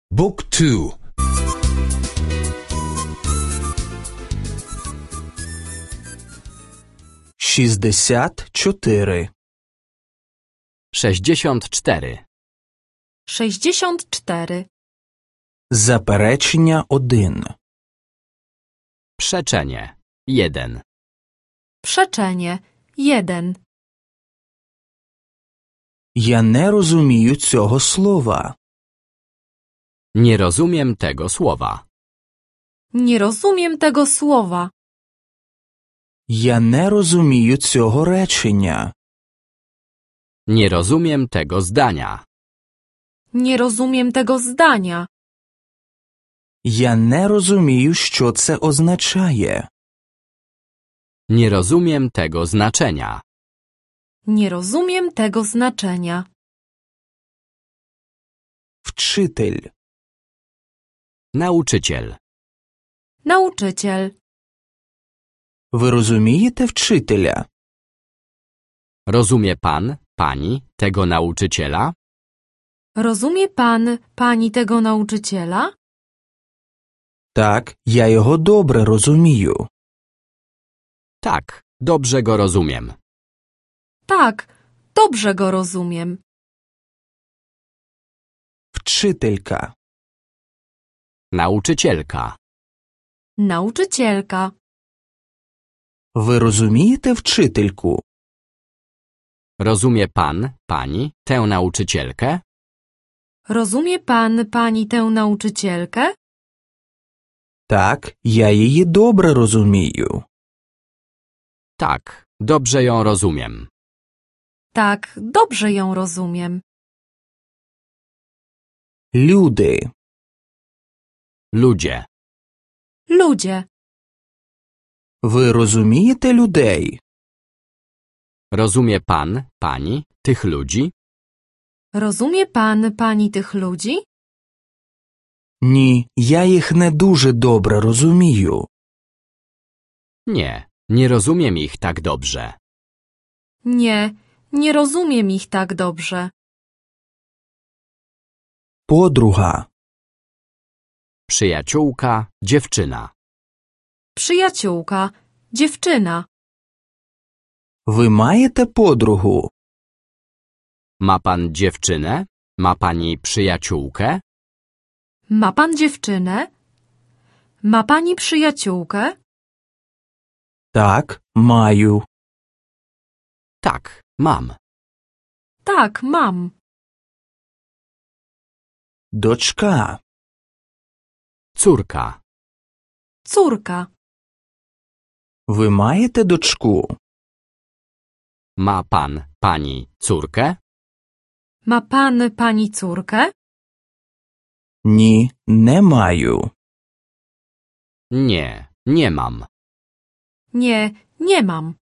Book 2. Шістдесят чотири. 64. 64. Заперечення 1. Przeczenie. 1. Przeczenie. 1. Я не розумію цього слова. Nie rozumiem tego słowa. Nie rozumiem tego słowa. Я не розумію цього речення. Nie rozumiem tego zdania. Nie rozumiem tego zdania. Я не розумію, що це означає. Nie rozumiem tego znaczenia. Nie rozumiem tego znaczenia. Вчитель. Nauczyciel. Nauczyciel. Ви розумієте вчителя? Rozumie pan, pani tego nauczyciela? Rozumie pan, pani tego nauczyciela? Так, я його добре розумію. Tak, dobrze go rozumiem. Tak, dobrze go rozumiem. Вчителька. Nauczycielka. Nauczycielka. Ви розумієте вчительку? Rozumie pan, pani tę nauczycielkę? Rozumie pan, pani tę nauczycielkę? Так, я її добре розумію. Tak, dobrze ją rozumiem. Tak, dobrze ją rozumiem. Люди. Ludzie. Ludzie. Ви розумієте людей? Rozumie pan, pani tych ludzi? Rozumie pan, pani tych ludzi? Ні, я їх не дуже добре розумію. Nie, nie rozumiem ich tak dobrze. Nie, nie rozumiem ich tak dobrze. Подруга. Przyjaciółka, dziewczyna. Przyjaciółka, dziewczyna. Ви маєте подругу? Ma pan dziewczynę? Ma pani przyjaciółkę? Ma pan dziewczynę? Ma pani przyjaciółkę? Так, маю. Tak, mam. Tak, mam. Дочка. Córka. Córka. Ви маєте дочку? Ma pan, pani córkę? Ma pan, pani córkę? Ні, не маю. Nie, nie mam. Nie, nie mam.